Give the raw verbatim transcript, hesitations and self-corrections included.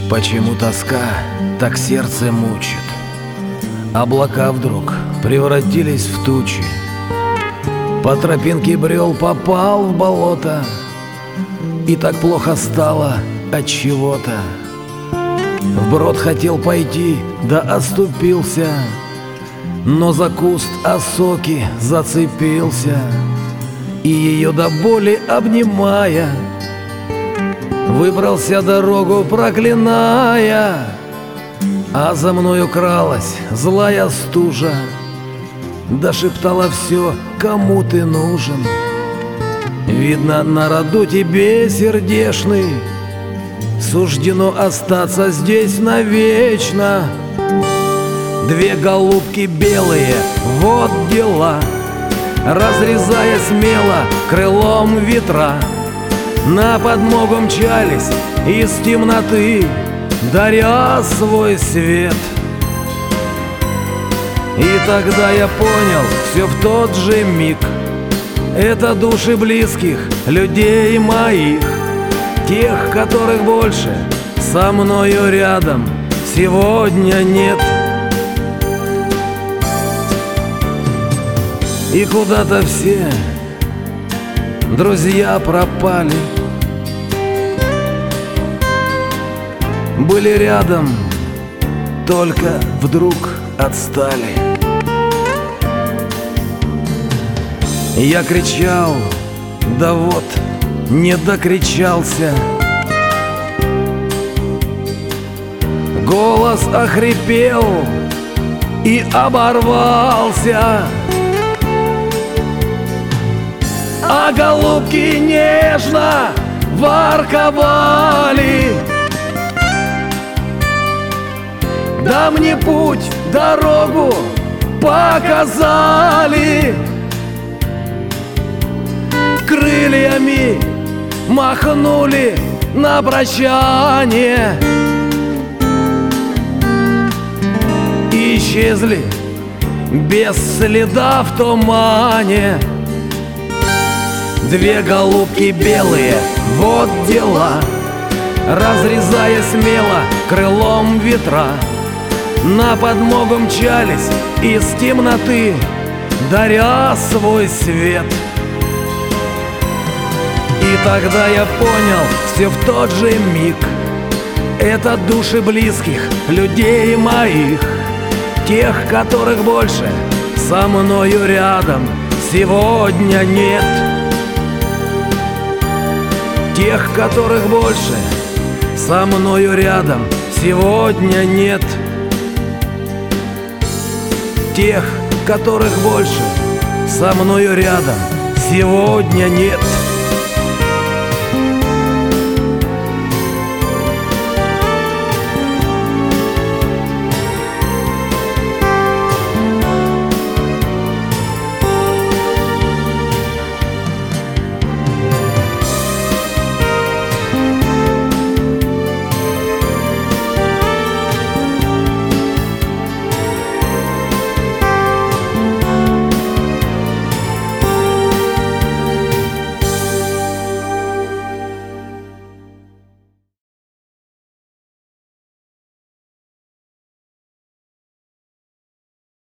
Почему тоска так сердце мучит? Облака вдруг превратились в тучи. По тропинке брел, попал в болото, и так плохо стало от чего-то. Вброд хотел пойти, да оступился, но за куст осоки зацепился, и ее до боли обнимая, выбрался дорогу проклиная. А за мною кралась злая стужа, да шептала все, кому ты нужен. Видно, на роду тебе, сердешный, суждено остаться здесь навечно. Две голубки белые, вот дела, разрезая смело крылом ветра, на подмогу мчались из темноты, даря свой свет. И тогда я понял все в тот же миг: это души близких людей моих, тех, которых больше со мною рядом сегодня нет. И куда-то все друзья пропали, были рядом, только вдруг отстали. Я кричал, да вот не докричался. Голос охрипел и оборвался, а голубки нежно ворковали. Да мне путь, дорогу показали, крыльями махнули на прощание, и исчезли без следа в тумане. Две голубки белые, вот дела, разрезая смело крылом ветра, на подмогу мчались из темноты, даря свой свет. И тогда я понял все в тот же миг: это души близких людей моих, тех, которых больше со мною рядом сегодня нет. Тех, которых больше со мною рядом сегодня нет. Тех, которых больше со мною рядом сегодня нет.